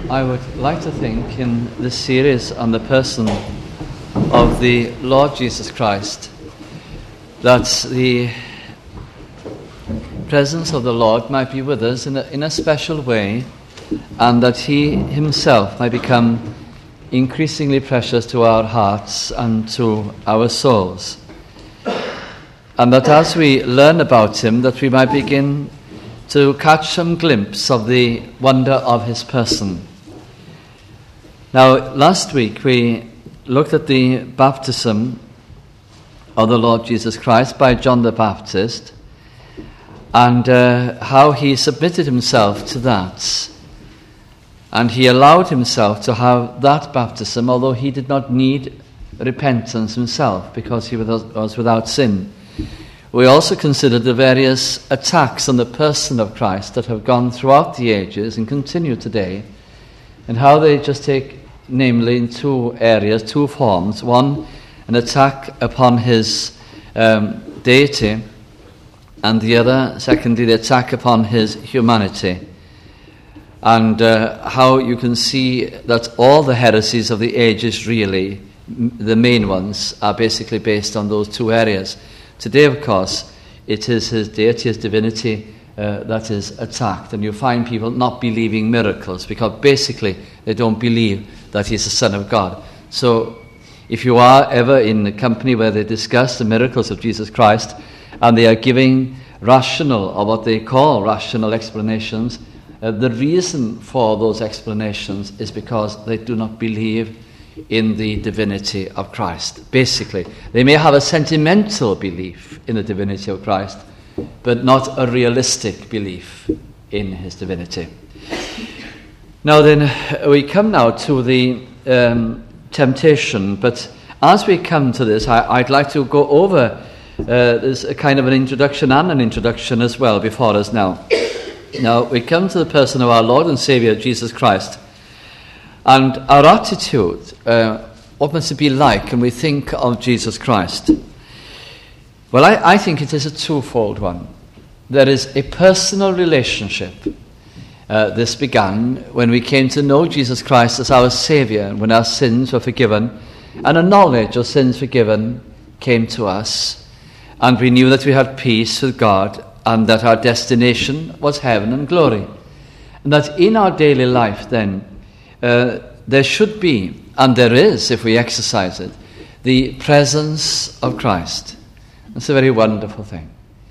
I would like to think in this series on the person of the Lord Jesus Christ that the presence of the Lord might be with us in a special way, and that He Himself might become increasingly precious to our hearts and to our souls. And that as we learn about Him, that we might begin to catch some glimpse of the wonder of His person. Now, last week we looked at the baptism of the Lord Jesus Christ by John the Baptist, and how He submitted Himself to that. And He allowed Himself to have that baptism, although He did not need repentance Himself, because He was without sin. We also considered the various attacks on the person of Christ that have gone throughout the ages and continue today, and how they just take, namely, in two areas, two forms. One, an attack upon His deity, and the other, secondly, the attack upon His humanity. And how you can see that all the heresies of the ages, really, the main ones, are basically based on those two areas. Today, of course, it is His deity, His divinity that is attacked. And you find people not believing miracles because basically they don't believe that He's the Son of God. So if you are ever in a company where they discuss the miracles of Jesus Christ and they are giving rational, or what they call rational explanations, the reason for those explanations is because they do not believe in the divinity of Christ. Basically, they may have a sentimental belief in the divinity of Christ, but not a realistic belief in His divinity. Now then, we come now to the temptation, but as we come to this, I'd like to go over there's a kind of an introduction and an introduction as well before us now. Now, we come to the person of our Lord and Saviour, Jesus Christ. And our attitude, what must it be like when we think of Jesus Christ? Well, I think it is a twofold one. There is a personal relationship. This began when we came to know Jesus Christ as our Saviour, when our sins were forgiven, and a knowledge of sins forgiven came to us. And we knew that we had peace with God, and that our destination was heaven and glory. And that in our daily life then, there should be, and there is if we exercise it, the presence of Christ. It's a very wonderful thing.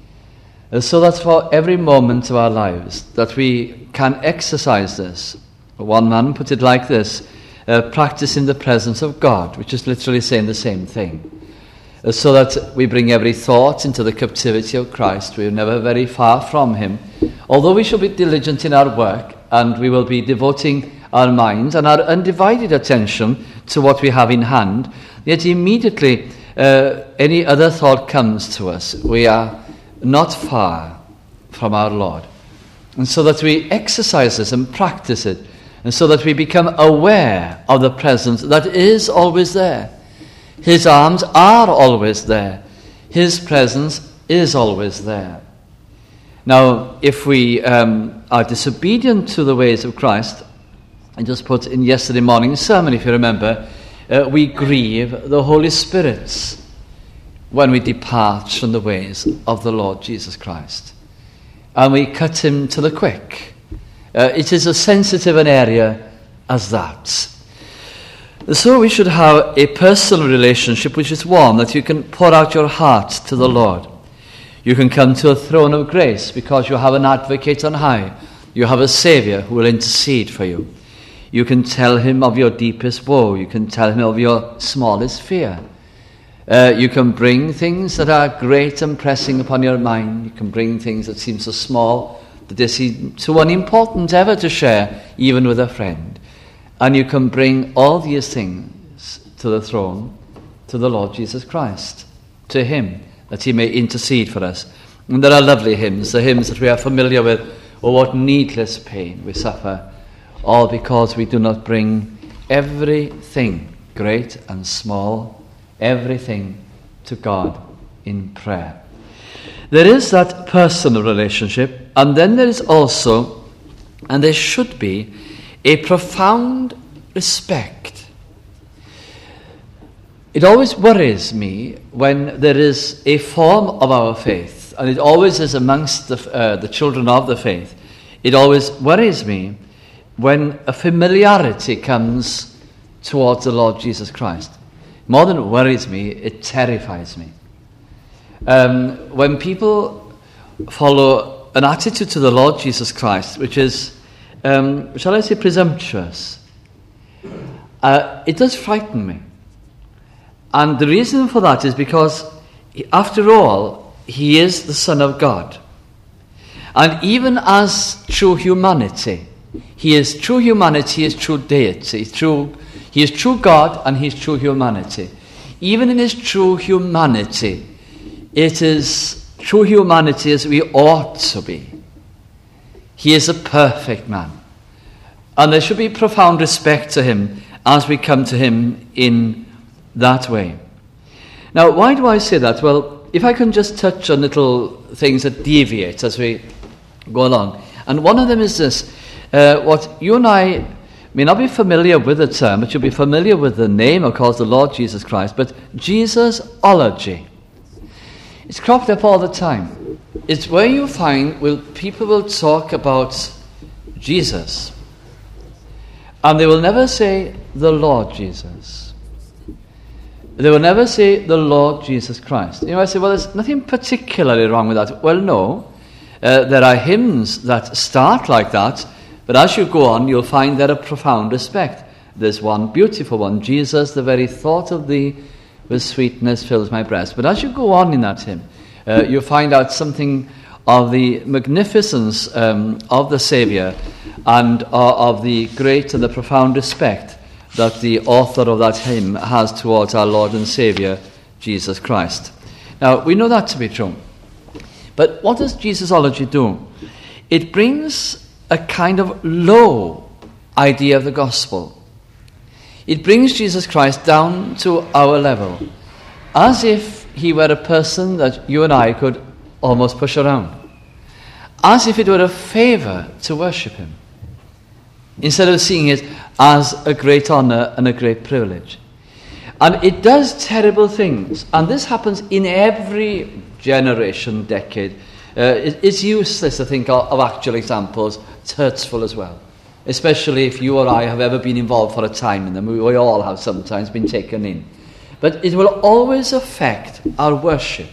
So that for every moment of our lives that we can exercise this. One man put it like this, practicing the presence of God, which is literally saying the same thing. So that we bring every thought into the captivity of Christ. We are never very far from Him. Although we shall be diligent in our work, and we will be devoting our minds and our undivided attention to what we have in hand, yet immediately any other thought comes to us. We are not far from our Lord. And so that we exercise this and practice it, and so that we become aware of the presence that is always there. His arms are always there. His presence is always there. Now, if we are disobedient to the ways of Christ, I just put in yesterday morning's sermon, if you remember, we grieve the Holy Spirit when we depart from the ways of the Lord Jesus Christ. And we cut Him to the quick. It is as sensitive an area as that. So we should have a personal relationship which is one that you can pour out your heart to the Lord. You can come to a throne of grace because you have an advocate on high. You have a Saviour who will intercede for you. You can tell Him of your deepest woe. You can tell Him of your smallest fear. You can bring things that are great and pressing upon your mind. You can bring things that seem so small that they seem too unimportant ever to share, even with a friend. And you can bring all these things to the throne, to the Lord Jesus Christ, to Him, that He may intercede for us. And there are lovely hymns, the hymns that we are familiar with. Oh, what needless pain we suffer, all because we do not bring everything, great and small, everything to God in prayer. There is that personal relationship, and then there is also, and there should be, a profound respect. It always worries me when there is a form of our faith, and it always is amongst the children of the faith. It always worries me when a familiarity comes towards the Lord Jesus Christ. More than it worries me, it terrifies me. When people follow an attitude to the Lord Jesus Christ, which is, shall I say, presumptuous, it does frighten me. And the reason for that is because, after all, he is the Son of God. And even as true humanity, he is true humanity, he is true deity, he is true God and he is true humanity. Even in his true humanity, it is true humanity as we ought to be. He is a perfect man. And there should be profound respect to him as we come to him in that way. Now, why do I say that? Well, if I can just touch on little things that deviate as we go along. And one of them is this. What you and I may not be familiar with the term, but you'll be familiar with the name, of course, the Lord Jesus Christ, but Jesusology. It's cropped up all the time. It's where you find people will talk about Jesus, and they will never say the Lord Jesus. They will never say the Lord Jesus Christ. I say, well, there's nothing particularly wrong with that. Well, no. There are hymns that start like that, but as you go on, you'll find there a profound respect. There's one beautiful one, Jesus, the very thought of thee with sweetness fills my breast. But as you go on in that hymn, you'll find out something of the magnificence of the Saviour and of the great and the profound respect that the author of that hymn has towards our Lord and Saviour, Jesus Christ. Now, we know that to be true. But what does Jesusology do? It brings a kind of low idea of the gospel. It brings Jesus Christ down to our level, as if he were a person that you and I could almost push around, as if it were a favour to worship him, instead of seeing it as a great honour and a great privilege. And it does terrible things, and this happens in every generation, decade. It's useless to think of actual examples. It's hurtful as well, especially if you or I have ever been involved for a time in them. We all have sometimes been taken in. But it will always affect our worship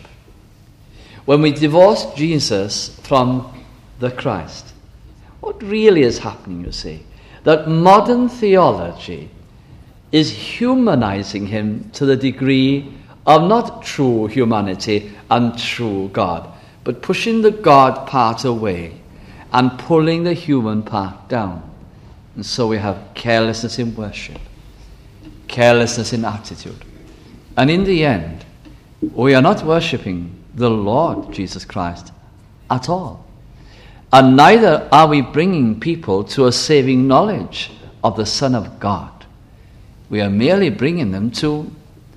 when we divorce Jesus from the Christ. What really is happening, you see, that modern theology is humanizing him to the degree of not true humanity and true God, but pushing the God part away and pulling the human part down. And so we have carelessness in worship, carelessness in attitude. And in the end, we are not worshipping the Lord Jesus Christ at all. And neither are we bringing people to a saving knowledge of the Son of God. We are merely bringing them to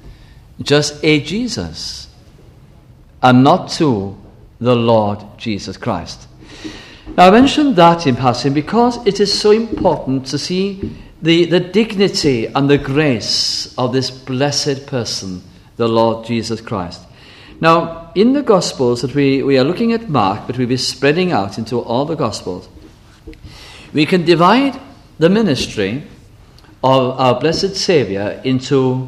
just a Jesus and not to the Lord Jesus Christ. Now, I mentioned that in passing because it is so important to see the dignity and the grace of this blessed person, the Lord Jesus Christ. Now, in the Gospels that we are looking at Mark, but we'll be spreading out into all the Gospels, we can divide the ministry of our blessed Saviour into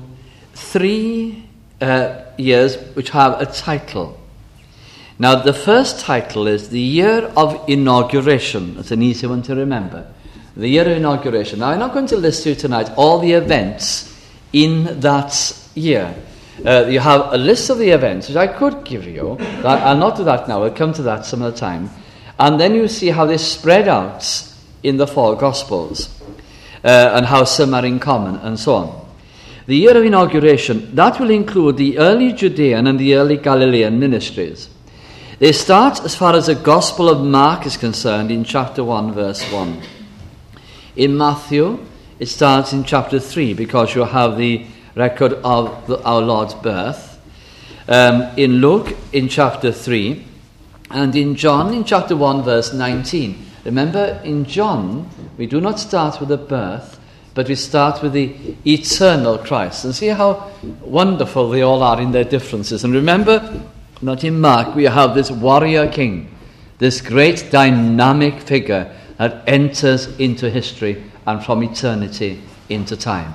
3 years which have a title. Now, the first title is the year of inauguration. It's an easy one to remember. The year of inauguration. Now, I'm not going to list to you tonight all the events in that year. You have a list of the events, which I could give you. I'll not do that now. I'll come to that some other time. And then you see how they spread out in the 4 Gospels, and how some are in common, and so on. The year of inauguration, that will include the early Judean and the early Galilean ministries. They start, as far as the Gospel of Mark is concerned, in chapter 1, verse 1. In Matthew, it starts in chapter 3, because you have the record of our Lord's birth. In Luke, in chapter 3, and in John, in chapter 1, verse 19. Remember, in John, we do not start with the birth, but we start with the eternal Christ. And see how wonderful they all are in their differences. And remember, not in Mark, we have this warrior king, this great dynamic figure that enters into history and from eternity into time.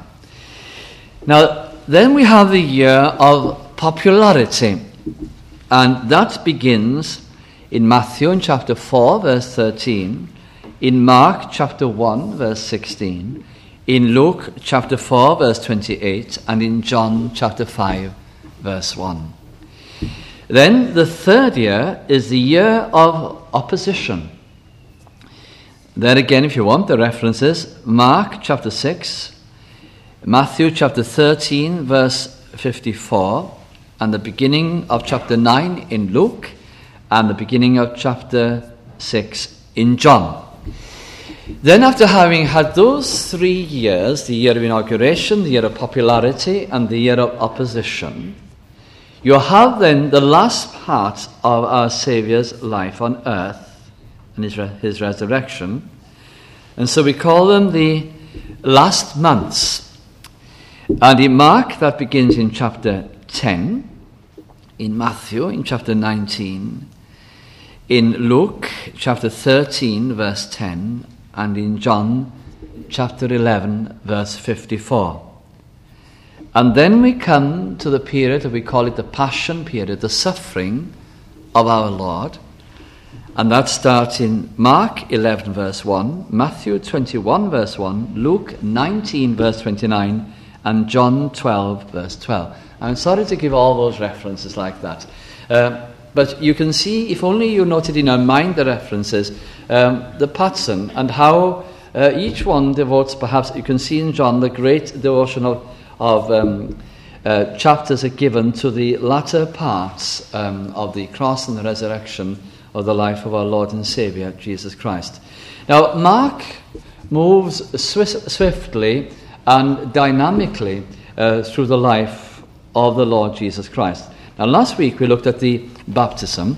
Now, then we have the year of popularity. And that begins in Matthew in chapter 4, verse 13, in Mark chapter 1, verse 16, in Luke chapter 4, verse 28, and in John chapter 5, verse 1. Then the third year is the year of opposition. There again, if you want, the references, Mark chapter 6, Matthew chapter 13, verse 54, and the beginning of chapter 9 in Luke, and the beginning of chapter 6 in John. Then after having had those 3 years, the year of inauguration, the year of popularity, and the year of opposition, you have then the last part of our Saviour's life on earth and his resurrection. And so we call them the last months. And in Mark, that begins in chapter 10, in Matthew, in chapter 19, in Luke, chapter 13, verse 10, and in John, chapter 11, verse 54. And then we come to the period, we call it the Passion period, the suffering of our Lord. And that starts in Mark 11, verse 1, Matthew 21, verse 1, Luke 19, verse 29, and John 12, verse 12. I'm sorry to give all those references like that. But you can see, if only you noted in our mind the references, the pattern and how each one devotes, perhaps you can see in John, the great devotion of chapters are given to the latter parts of the cross and the resurrection of the life of our Lord and Saviour, Jesus Christ. Now, Mark moves swiftly and dynamically through the life of the Lord Jesus Christ. Now, last week we looked at the baptism,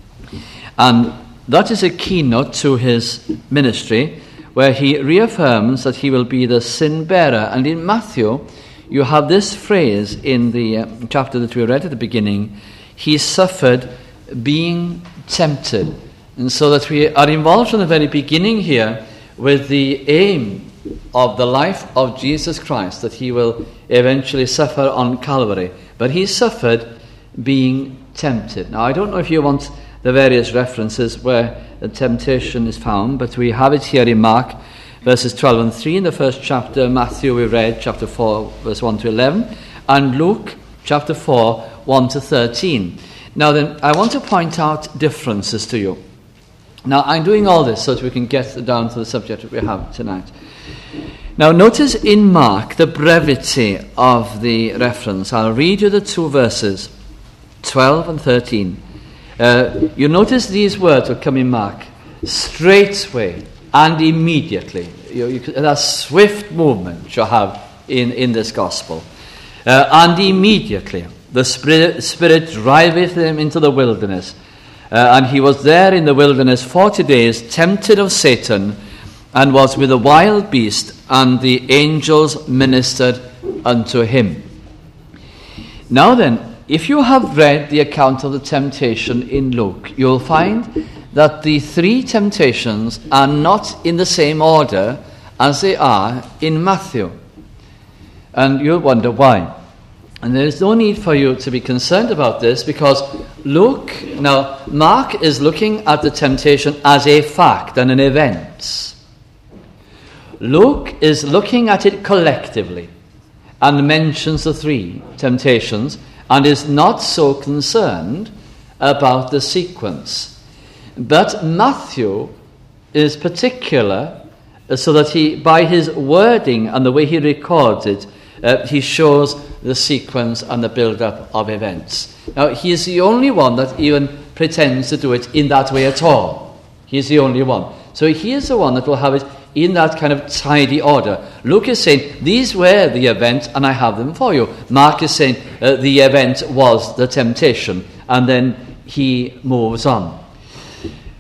and that is a keynote to his ministry, where he reaffirms that he will be the sin bearer. And in Matthew, you have this phrase in the chapter that we read at the beginning, he suffered being tempted. And so that we are involved from the very beginning here with the aim of the life of Jesus Christ, that he will eventually suffer on Calvary. But he suffered being tempted. Now, I don't know if you want the various references where the temptation is found, but we have it here in Mark, verses 12 and 3 in the first chapter. Matthew, we read chapter 4, verse 1 to 11, and Luke, chapter 4, 1 to 13. Now then, I want to point out differences to you. Now, I'm doing all this so that we can get down to the subject that we have tonight. Now, notice in Mark the brevity of the reference. I'll read you the 2 verses, 12 and 13. You notice these words will come in Mark, straightway and immediately. A swift movement you have in this gospel. And immediately the Spirit driveth him into the wilderness. And he was there in the wilderness 40 days, tempted of Satan, and was with a wild beast, and the angels ministered unto him. Now then, if you have read the account of the temptation in Luke, you'll find that the 3 temptations are not in the same order as they are in Matthew. And you'll wonder why. And there is no need for you to be concerned about this, because Mark is looking at the temptation as a fact and an event. Luke is looking at it collectively and mentions the 3 temptations and is not so concerned about the sequence. But Matthew is particular so that he, by his wording and the way he records it, he shows the sequence and the build-up of events. Now, he is the only one that even pretends to do it in that way at all. He is the only one. So he is the one that will have it in that kind of tidy order. Luke is saying, these were the events, and I have them for you. Mark is saying, the event was the temptation, and then he moves on.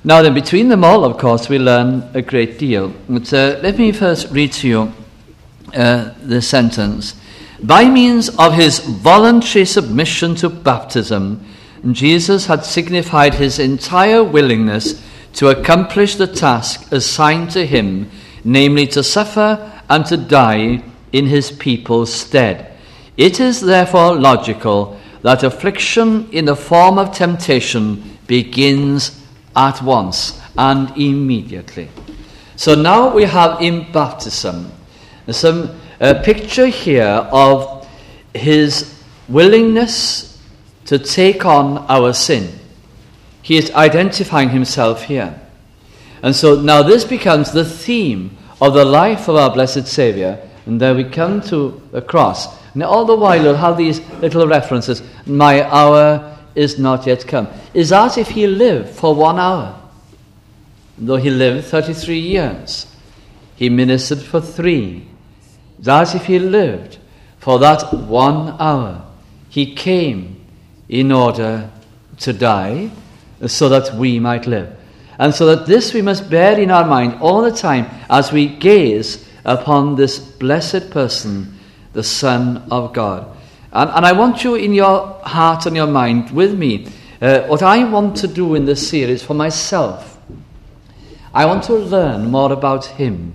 Now then, between them all, of course, we learn a great deal. But let me first read to you the sentence. By means of his voluntary submission to baptism, Jesus had signified his entire willingness to accomplish the task assigned to him, namely to suffer and to die in his people's stead. It is therefore logical that affliction in the form of temptation begins at once and immediately. So now we have in baptism some picture here of his willingness to take on our sin. He is identifying himself here. And so now this becomes the theme of the life of our blessed Saviour. And there we come to the cross. Now all the while we'll have these little references. My hour is not yet come. Is as if he lived for 1 hour. Though he lived 33 years. He ministered for 3. It's as if he lived for that 1 hour. He came in order to die so that we might live. And so that this we must bear in our mind all the time as we gaze upon this blessed person, the Son of God. And I want you in your heart and your mind with me, what I want to do in this series for myself. I want to learn more about him.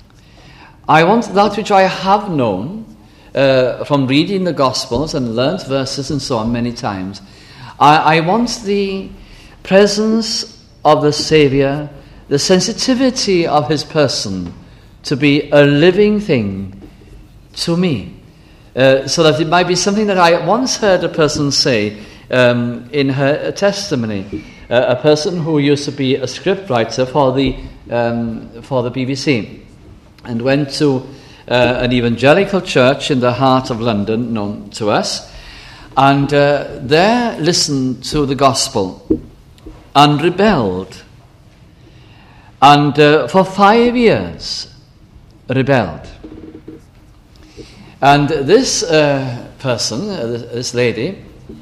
I want that which I have known from reading the Gospels and learnt verses and so on many times. I want the presence of the Saviour, the sensitivity of his person to be a living thing to me. So that it might be something that I once heard a person say in her testimony, a person who used to be a scriptwriter for the BBC and went to an evangelical church in the heart of London, known to us, and there listened to the gospel and rebelled. And for 5 years rebelled. And this person, this lady,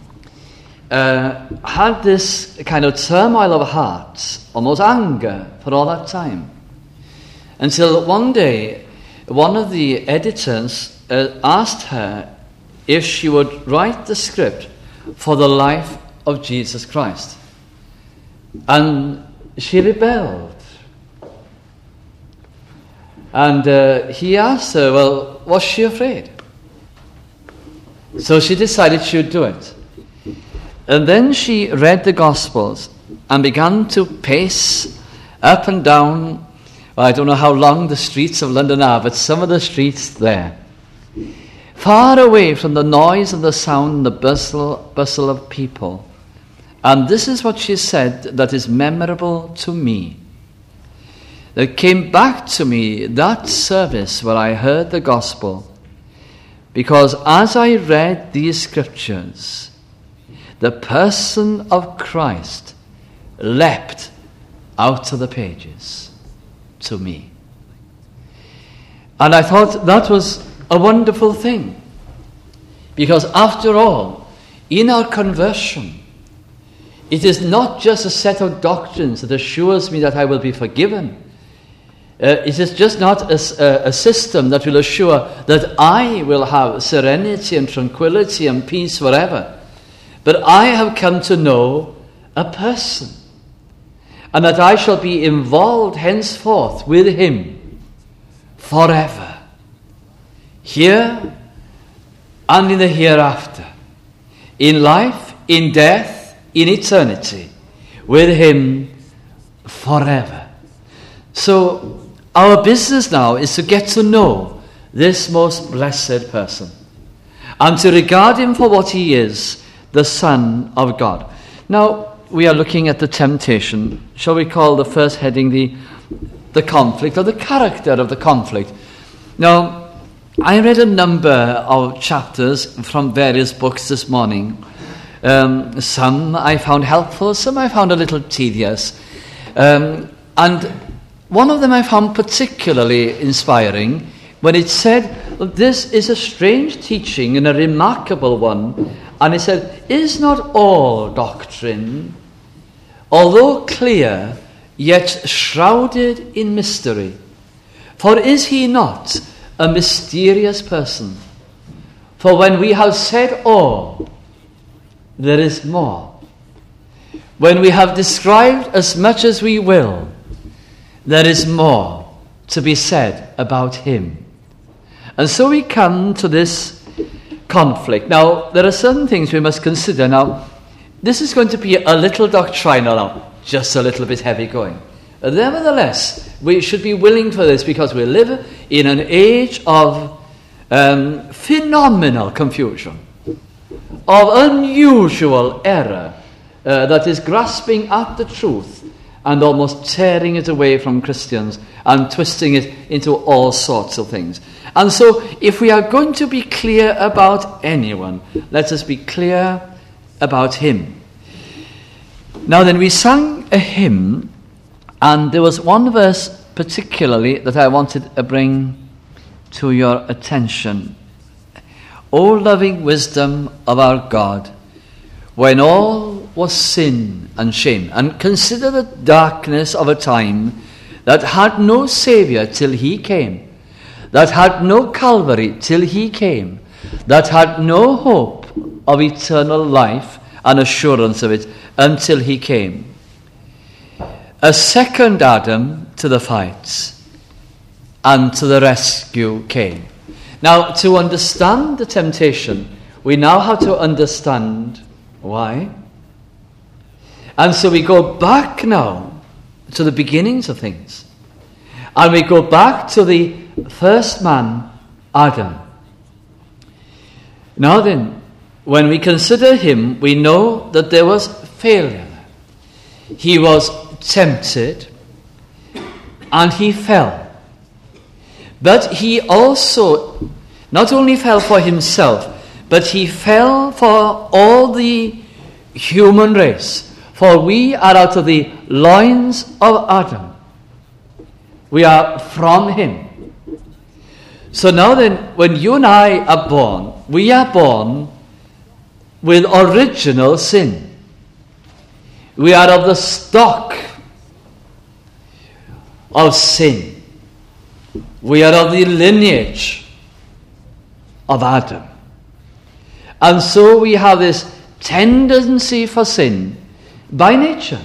had this kind of turmoil of heart, almost anger, for all that time. Until one day, one of the editors asked her if she would write the script for the life of Jesus Christ. And she rebelled. And he asked her, well, was she afraid? So she decided she would do it. And then she read the Gospels and began to pace up and down. Well, I don't know how long the streets of London are, but some of the streets there. Far away from the noise and the sound and the bustle of people. And this is what she said that is memorable to me. There came back to me that service where I heard the gospel, because as I read these scriptures, the person of Christ leapt out of the pages to me. And I thought that was a wonderful thing, because after all, in our conversion, it is not just a set of doctrines that assures me that I will be forgiven. It is just not a system that will assure that I will have serenity and tranquility and peace forever. But I have come to know a person, and that I shall be involved henceforth with him forever, here and in the hereafter, in life, in death, in eternity, with him forever. So our business now is to get to know this most blessed person and to regard him for what he is, the Son of God. Now, we are looking at the temptation. Shall we call the first heading the conflict, or the character of the conflict? Now, I read a number of chapters from various books this morning. Some I found helpful, some I found a little tedious. And one of them I found particularly inspiring when it said, this is a strange teaching and a remarkable one. And it said, is not all doctrine, although clear, yet shrouded in mystery. For is he not a mysterious person? For when we have said all, there is more. When we have described as much as we will, there is more to be said about him. And so we come to this conflict. Now, there are certain things we must consider. Now, this is going to be a little doctrinal now, just a little bit heavy going. Nevertheless, we should be willing for this because we live in an age of phenomenal confusion, of unusual error that is grasping at the truth and almost tearing it away from Christians and twisting it into all sorts of things. And so, if we are going to be clear about anyone, let us be clear about him. Now then, we sang a hymn, and there was one verse particularly that I wanted to bring to your attention. O loving wisdom of our God, when all was sin and shame, and consider the darkness of a time that had no Saviour till he came, that had no Calvary till he came, that had no hope of eternal life and assurance of it until he came. A second Adam to the fight, and to the rescue came. Now, to understand the temptation, we now have to understand why. And so we go back now to the beginnings of things. And we go back to the first man, Adam. Now then, when we consider him, we know that there was failure. He was tempted and he fell. But he also not only fell for himself, but he fell for all the human race. For we are out of the loins of Adam. We are from him. So now then, when you and I are born, we are born with original sin. We are of the stock of sin. We are of the lineage of Adam. And so we have this tendency for sin by nature.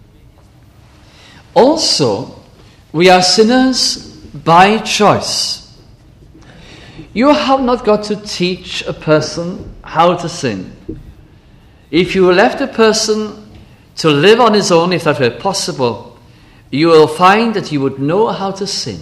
Also, we are sinners by choice. You have not got to teach a person how to sin. If you left a person to live on his own, if that were possible, you will find that he would know how to sin.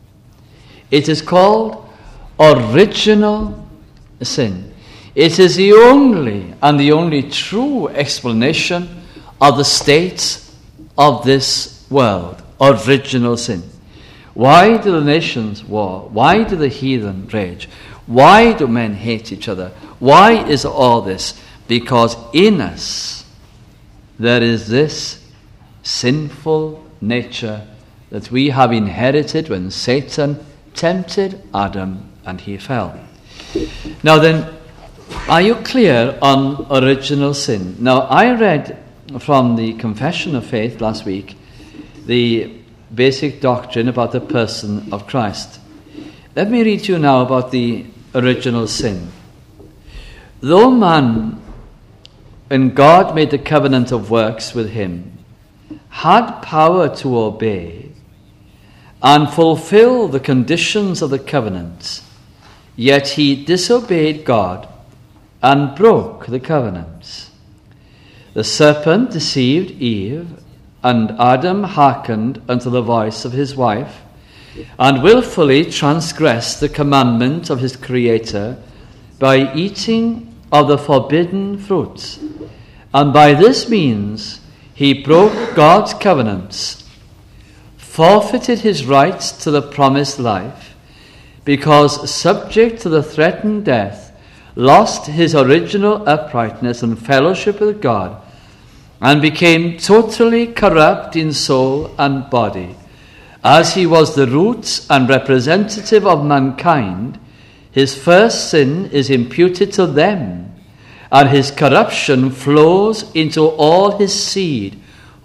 It is called original sin. It is the only and the only true explanation of the state of this world. Original sin. Why do the nations war? Why do the heathen rage? Why do men hate each other? Why is all this? Because in us there is this sinful nature that we have inherited when Satan tempted Adam and he fell. Now then, are you clear on original sin? Now, I read from the Confession of Faith last week the basic doctrine about the person of Christ. Let me read to you now about the original sin. Though man, when God made the covenant of works with him, had power to obey and fulfill the conditions of the covenant, yet he disobeyed God and broke the covenant. The serpent deceived Eve, and Adam hearkened unto the voice of his wife, and willfully transgressed the commandment of his Creator by eating of the forbidden fruit. And by this means he broke God's covenants, forfeited his rights to the promised life, because subject to the threatened death, lost his original uprightness and fellowship with God, and became totally corrupt in soul and body. As he was the root and representative of mankind, his first sin is imputed to them, and his corruption flows into all his seed,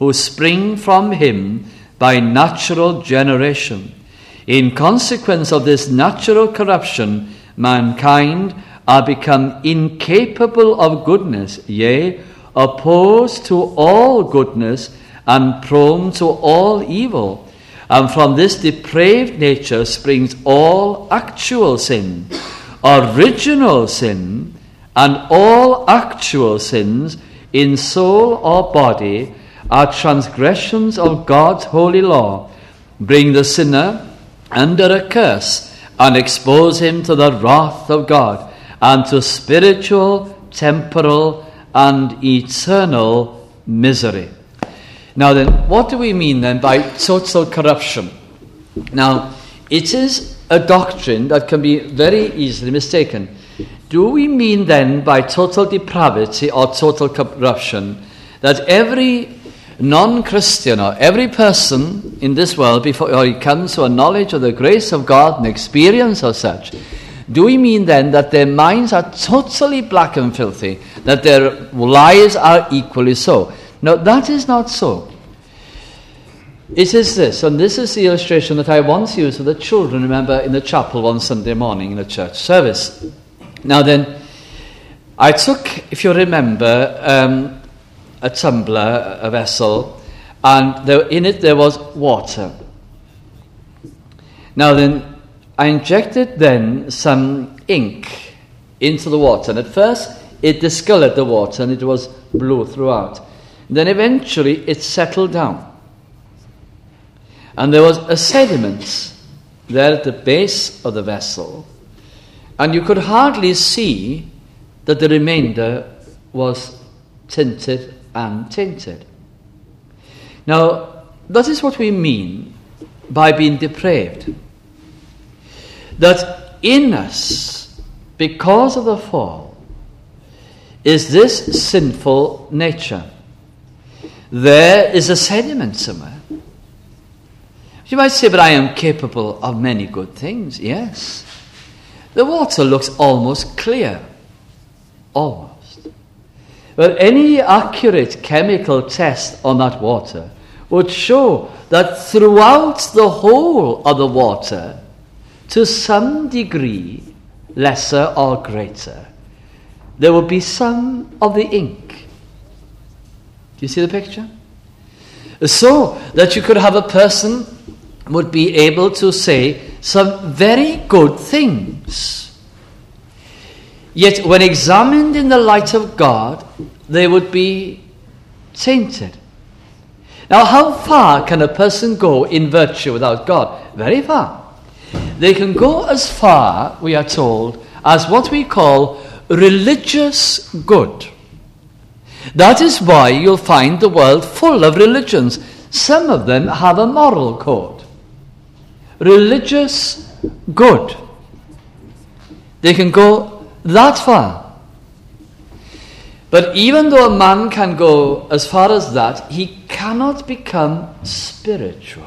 who spring from him by natural generation. In consequence of this natural corruption, mankind are become incapable of goodness, yea, opposed to all goodness, and prone to all evil. And from this depraved nature springs all actual sin, original sin, and all actual sins in soul or body are transgressions of God's holy law, bring the sinner under a curse and expose him to the wrath of God and to spiritual, temporal, and eternal misery. Now then, what do we mean then by total corruption? Now, it is a doctrine that can be very easily mistaken. Do we mean then by total depravity or total corruption that every non-Christian or every person in this world, before he comes to a knowledge of the grace of God and experience of such, do we mean then that their minds are totally black and filthy, that their lives are equally so? No, that is not so. It is this, and this is the illustration that I once used with the children, remember, in the chapel one Sunday morning in a church service. Now then, I took, if you remember, a tumbler, a vessel, and in it there was water. Now then, I injected then some ink into the water, and at first it discolored the water and it was blue throughout. Then eventually it settled down. And there was a sediment there at the base of the vessel, and you could hardly see that the remainder was tinted and tainted. Now, that is what we mean by being depraved. That in us, because of the fall, is this sinful nature. There is a sediment somewhere. You might say, but I am capable of many good things. Yes. The water looks almost clear. Almost. But any accurate chemical test on that water would show that throughout the whole of the water, to some degree, lesser or greater, there would be some of the ink. Do you see the picture? So that you could have a person would be able to say some very good things. Yet when examined in the light of God, they would be tainted. Now, how far can a person go in virtue without God? Very far. They can go as far, we are told, as what we call religious good. That is why you'll find the world full of religions. Some of them have a moral code. Religious good. They can go that far. But even though a man can go as far as that, he cannot become spiritual.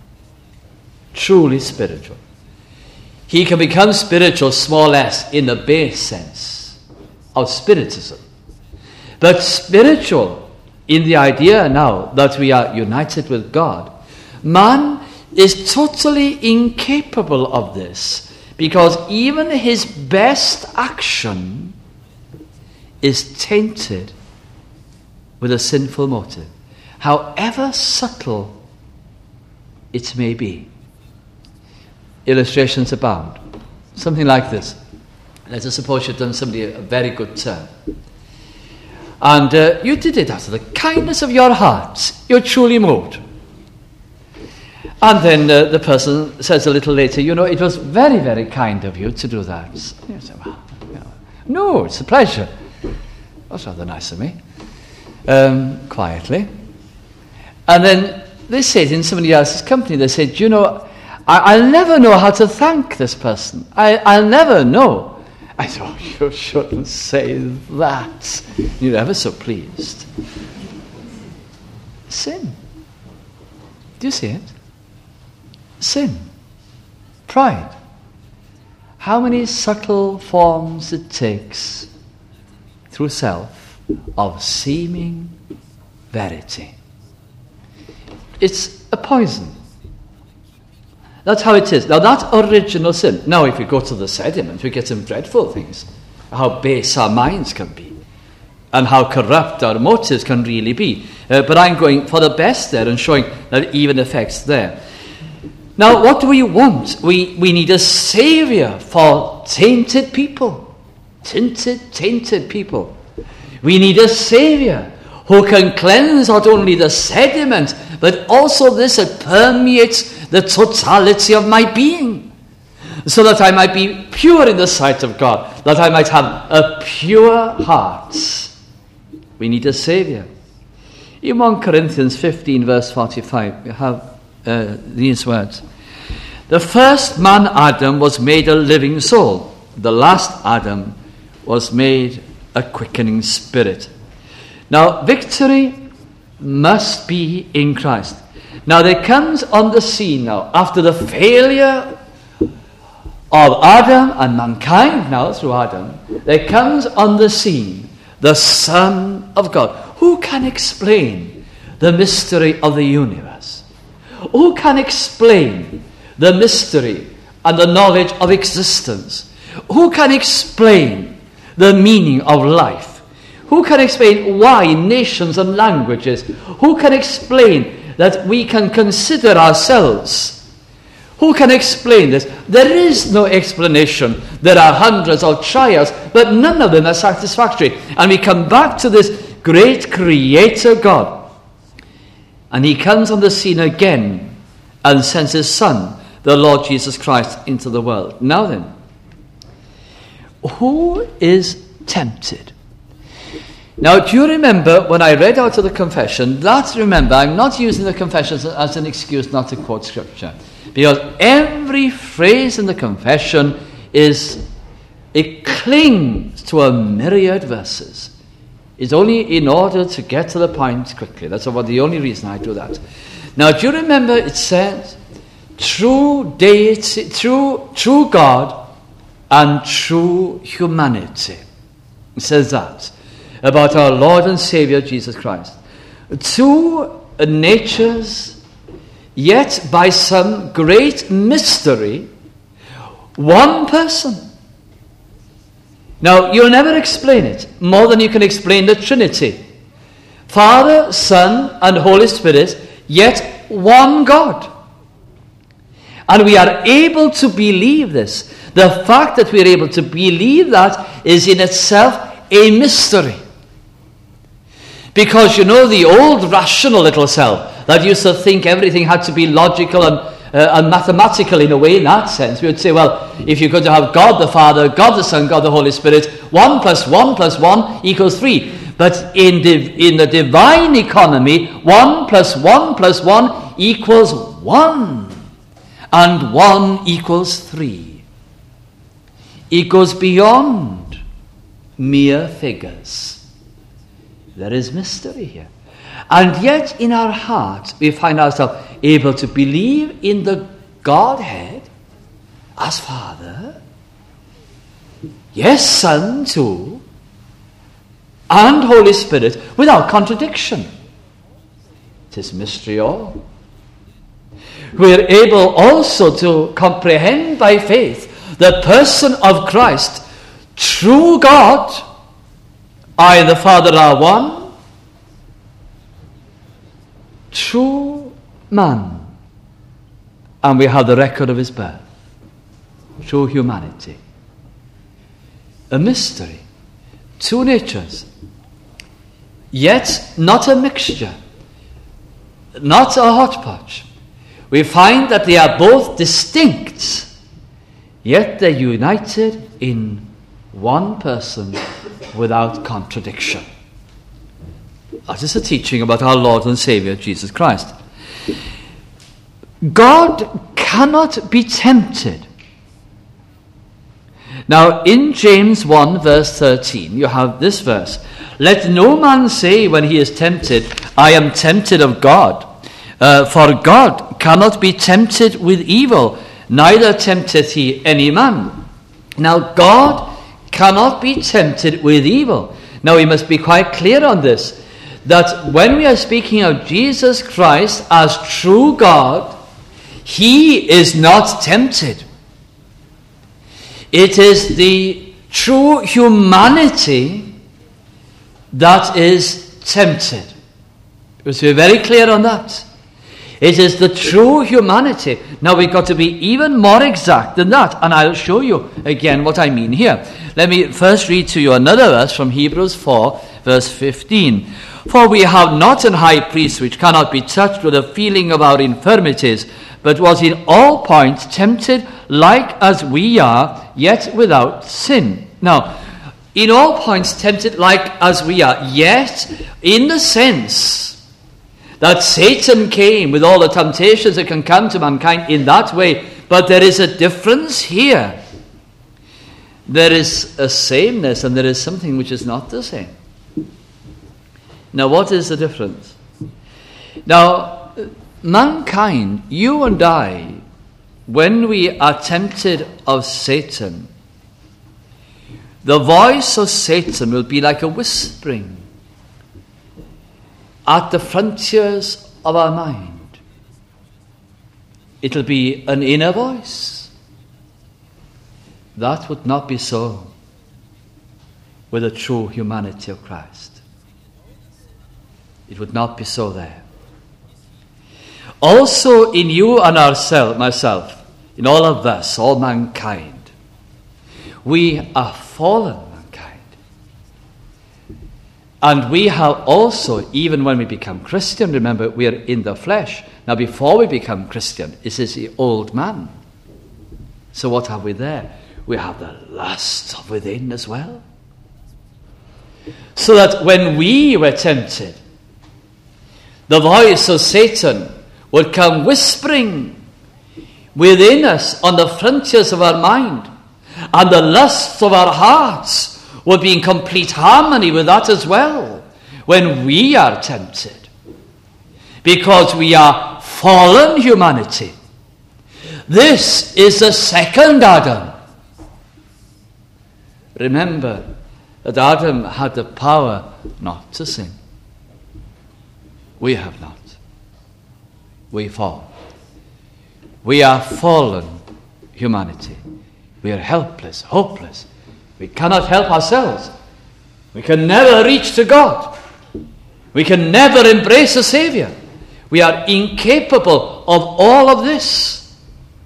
Truly spiritual. He can become spiritual, small s, in the base sense of spiritism. But spiritual, in the idea now that we are united with God, man is totally incapable of this, because even his best action is tainted with a sinful motive, however subtle it may be. Illustrations abound. Something like this. Let us suppose you've done somebody a very good turn. And you did it out of the kindness of your heart. You're truly moved. And then the person says a little later, you know, it was very, very kind of you to do that. You say, well, no, it's a pleasure. That's rather nice of me. Quietly. And then they say it in somebody else's company. They say, you know, I'll never know how to thank this person. I'll never know. I said, oh, you shouldn't say that. You're ever so pleased. Sin. Do you see it? Sin. Pride. How many subtle forms it takes through self of seeming verity. it's a poison. That's how it is. Now, that original sin. Now, if we go to the sediment, we get some dreadful things. How base our minds can be. And how corrupt our motives can really be. But I'm going for the best there and showing that it even affects there. Now, what do we want? We need a saviour for tainted people. Tainted people. We need a saviour who can cleanse not only the sediment, but also this that permeates the totality of my being, so that I might be pure in the sight of God, that I might have a pure heart. We need a saviour. In 1 Corinthians 15 verse 45, we have these words. The first man, Adam, was made a living soul. The last Adam was made a quickening spirit. Now, victory must be in Christ. Now, there comes on the scene now, after the failure of Adam and mankind, now through Adam, there comes on the scene the Son of God. Who can explain the mystery of the universe? Who can explain the mystery and the knowledge of existence? Who can explain the meaning of life? Who can explain why nations and languages? Who can explain that we can consider ourselves? Who can explain this? There is no explanation. There are hundreds of trials, but none of them are satisfactory. And we come back to this great Creator God. And He comes on the scene again and sends His Son, the Lord Jesus Christ, into the world. Now then, who is tempted? Now, do you remember when I read out of the confession, I'm not using the confession as an excuse not to quote Scripture. Because every phrase in the confession it clings to a myriad verses. It's only in order to get to the point quickly. That's about the only reason I do that. Now, do you remember it said, true deity, true God and true humanity. It says that about our Lord and Saviour Jesus Christ. Two natures, yet by some great mystery, one person. Now, you'll never explain it more than you can explain the Trinity. Father, Son, and Holy Spirit, yet one God. And we are able to believe this. The fact that we are able to believe that is in itself a mystery. Because, the old rational little self that used to think everything had to be logical and mathematical in a way, in that sense, we would say, well, if you're going to have God the Father, God the Son, God the Holy Spirit, 1 + 1 + 1 = 3. But in the divine economy, 1 + 1 + 1 = 1. And 1 = 3. It goes beyond mere figures. There is mystery here. And yet in our hearts we find ourselves able to believe in the Godhead as Father, yes, Son too, and Holy Spirit without contradiction. It is mystery all. We are able also to comprehend by faith the person of Christ, true God. I and the Father are one. True man. And we have the record of his birth. True humanity. A mystery. Two natures. Yet not a mixture. Not a hodgepodge. We find that they are both distinct, yet they're united in one person without contradiction. That is a teaching about our Lord and Saviour, Jesus Christ. God cannot be tempted. Now, in James 1, verse 13, you have this verse. Let no man say when he is tempted, I am tempted of God. For God cannot be tempted with evil, neither tempteth he any man. Now, God cannot be tempted with evil. Now, we must be quite clear on this. that when we are speaking of Jesus Christ as true God, he is not tempted. It is the true humanity that is tempted. Let's be very clear on that. It is the true humanity. Now we've got to be even more exact than that, and I'll show you again what I mean here. Let me first read to you another verse from Hebrews 4, verse 15. For we have not an high priest which cannot be touched with the feeling of our infirmities, but was in all points tempted like as we are, yet without sin. Now, in all points tempted like as we are, yet in the sense that Satan came with all the temptations that can come to mankind in that way. But there is a difference here. There is a sameness and there is something which is not the same. Now, what is the difference? Now, mankind, you and I, when we are tempted of Satan, the voice of Satan will be like a whispering at the frontiers of our mind. It'll be an inner voice. That would not be so with the true humanity of Christ. It would not be so there. Also in you and myself, in all of us, all mankind, we are fallen mankind. And we have also, even when we become Christian, remember, we are in the flesh. Now, before we become Christian, it is the old man. So what have we there? We have the lust of within as well. So that when we were tempted, the voice of Satan would come whispering within us on the frontiers of our mind, and the lusts of our hearts would be in complete harmony with that as well when we are tempted, because we are fallen humanity. This is the second Adam. Remember that Adam had the power not to sin. We have not. We fall. We are fallen humanity. We are helpless, hopeless. We cannot help ourselves. We can never reach to God. We can never embrace a Savior. We are incapable of all of this.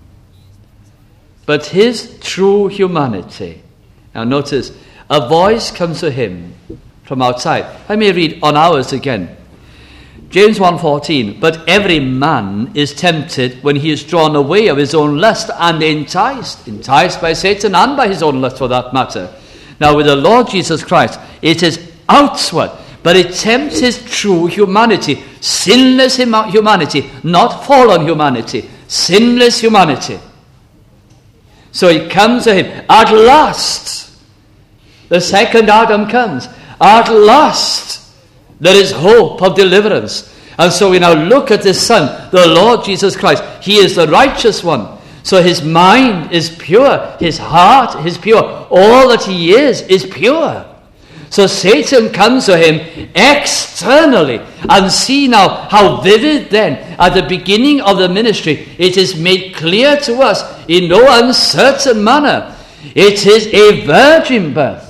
But his true humanity. Now notice, a voice comes to him from outside. I may read on ours again. James 1:14, but every man is tempted when he is drawn away of his own lust and enticed by Satan and by his own lust for that matter. Now with the Lord Jesus Christ, it is outward, but it tempts his true humanity, sinless humanity, not fallen humanity, sinless humanity. So it comes to him, at last, the second Adam comes, at last, there is hope of deliverance. And so we now look at his Son, the Lord Jesus Christ. He is the righteous one. So his mind is pure. His heart is pure. All that he is pure. So Satan comes to him externally. And see now how vivid then, at the beginning of the ministry, it is made clear to us in no uncertain manner. It is a virgin birth.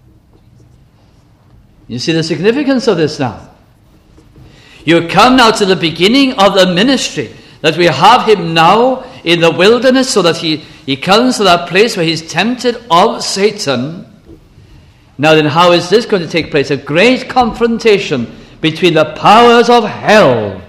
You see the significance of this now. You come now to the beginning of the ministry, that we have him now in the wilderness, so that he comes to that place where he's tempted of Satan. Now then, how is this going to take place? A great confrontation between the powers of hell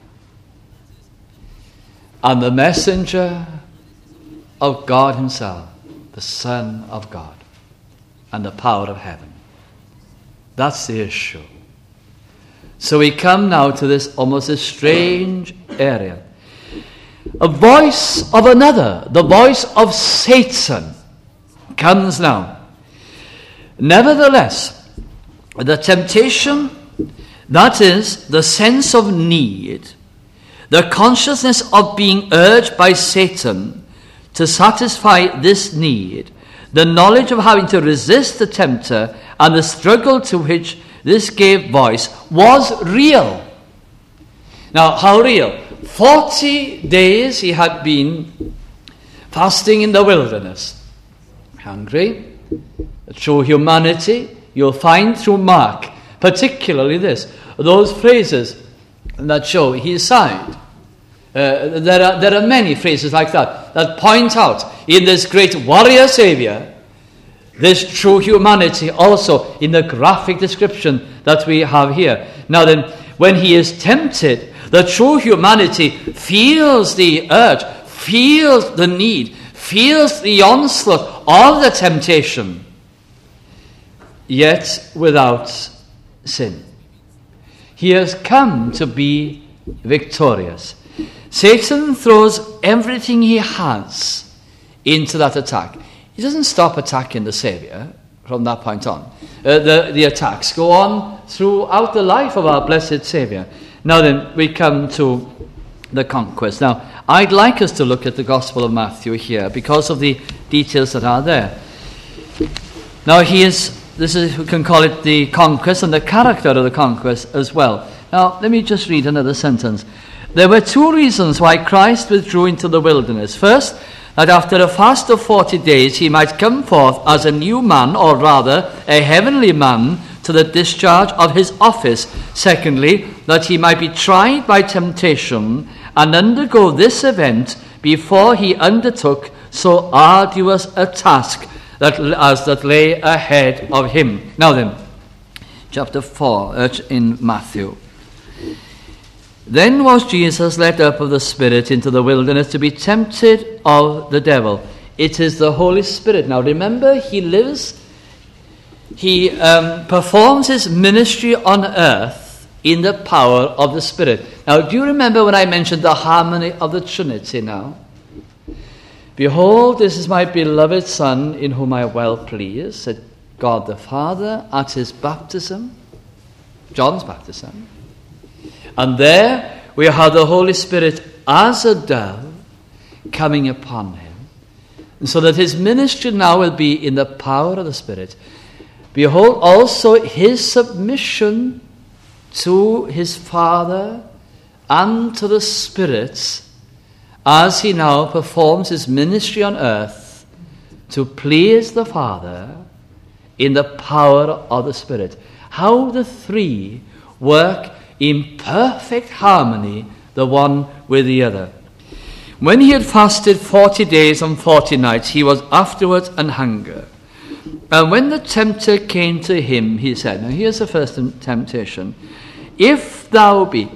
and the messenger of God himself, the Son of God, and the power of heaven. That's the issue. So we come now to this almost a strange area. A voice of another, the voice of Satan, comes now. Nevertheless, the temptation, that is, the sense of need, the consciousness of being urged by Satan to satisfy this need, the knowledge of having to resist the tempter, and the struggle to which this gave voice, was real. Now, how real? 40 days he had been fasting in the wilderness. Hungry. True humanity, you'll find through Mark, particularly those phrases that show his side. There are many phrases like that point out in this great warrior Saviour, this true humanity also in the graphic description that we have here. Now then, when he is tempted, the true humanity feels the urge, feels the need, feels the onslaught of the temptation, yet without sin. He has come to be victorious. Satan throws everything he has into that attack. He doesn't stop attacking the Saviour from that point on. The attacks go on throughout the life of our blessed Saviour. Now then, we come to the conquest. Now, I'd like us to look at the Gospel of Matthew here because of the details that are there. Now, we can call it the conquest and the character of the conquest as well. Now, let me just read another sentence. There were two reasons why Christ withdrew into the wilderness. First, that after a fast of 40 days he might come forth as a new man, or rather a heavenly man, to the discharge of his office. Secondly, that he might be tried by temptation and undergo this event before he undertook so arduous a task that lay ahead of him. Now then, chapter 4 in Matthew. Then was Jesus led up of the Spirit into the wilderness to be tempted of the devil. It is the Holy Spirit. Now remember, he performs his ministry on earth in the power of the Spirit. Now, do you remember when I mentioned the harmony of the Trinity now? Behold, this is my beloved Son, in whom I am well pleased, said God the Father at his baptism, John's baptism. And there we have the Holy Spirit as a dove coming upon him. And so that his ministry now will be in the power of the Spirit. Behold also his submission to his Father and to the Spirit as he now performs his ministry on earth to please the Father in the power of the Spirit. How the three work in perfect harmony, the one with the other. When he had fasted 40 days and 40 nights, he was afterwards an hunger. And when the tempter came to him, he said, now here's the first temptation, if thou be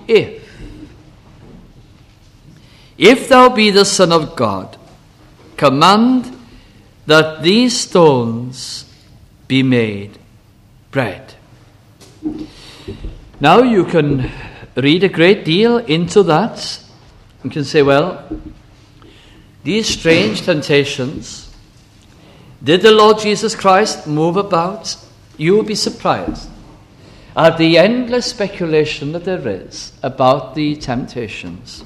the Son of God, command that these stones be made bread. Now you can read a great deal into that. You can say, well, these strange temptations, did the Lord Jesus Christ move about? You will be surprised at the endless speculation that there is about the temptations.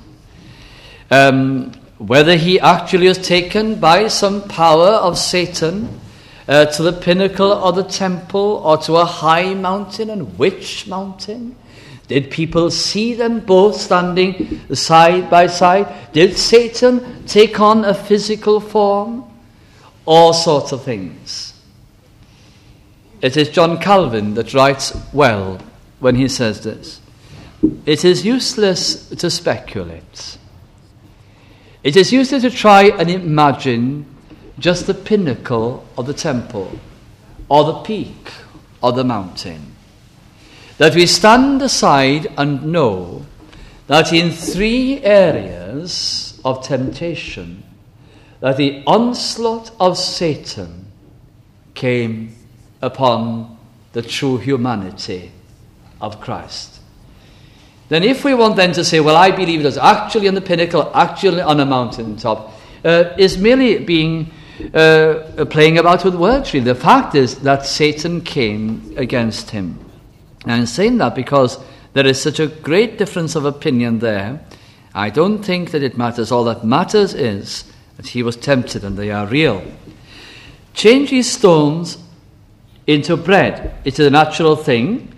Whether he actually was taken by some power of Satan to the pinnacle of the temple or to a high mountain, and which mountain? Did people see them both standing side by side? Did Satan take on a physical form? All sorts of things. It is John Calvin that writes well when he says this. It is useless to speculate. It is useless to try and imagine just the pinnacle of the temple or the peak of the mountain. That we stand aside and know that in three areas of temptation, that the onslaught of Satan came upon the true humanity of Christ. Then if we want then to say, well, I believe it was actually on the pinnacle, actually on a mountaintop, is merely being playing about with words, really. The fact is that Satan came against him. And I'm saying that because there is such a great difference of opinion there. I don't think that it matters. All that matters is that he was tempted and they are real. Change these stones into bread. It is a natural thing.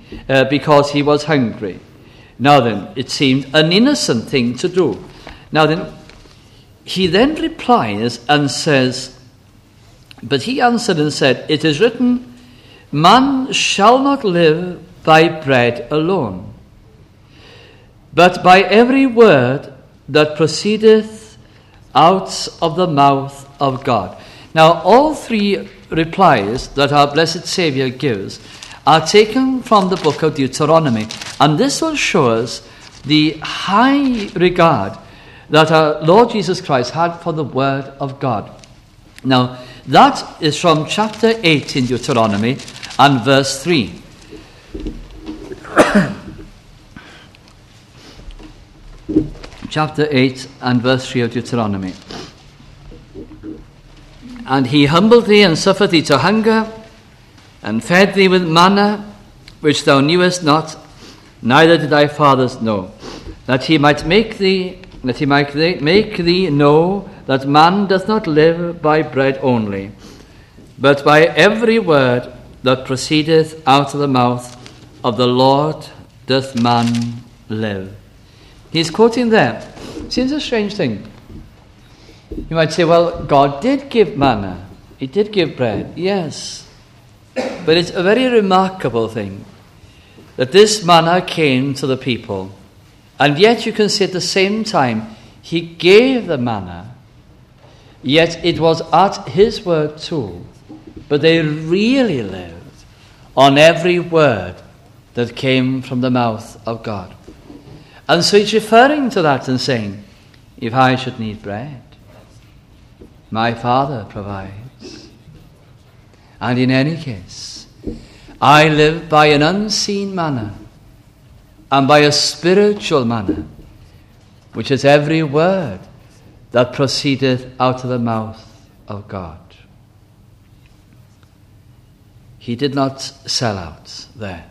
because he was hungry. Now then, it seemed an innocent thing to do. Now then, he then replies and says, but he answered and said, it is written, man shall not live by bread alone, but by every word that proceedeth out of the mouth of God. Now, all three replies that our blessed Saviour gives are taken from the book of Deuteronomy, and this will show us the high regard that our Lord Jesus Christ had for the Word of God. Now, that is from chapter 8 in Deuteronomy and verse 3. Chapter 8 and verse 3 of Deuteronomy. And he humbled thee and suffered thee to hunger, and fed thee with manna, which thou knewest not, neither did thy fathers know, that he might make thee know that man doth not live by bread only, but by every word that proceedeth out of the mouth of the Lord doth man live. He's quoting there. Seems a strange thing. You might say, well, God did give manna. He did give bread. Yes. But it's a very remarkable thing that this manna came to the people. And yet you can say at the same time, he gave the manna. Yet it was at his word too. But they really lived on every word that came from the mouth of God. And so he's referring to that and saying, if I should need bread, my Father provides. And in any case, I live by an unseen manna and by a spiritual manna, which is every word that proceedeth out of the mouth of God. He did not sell out there.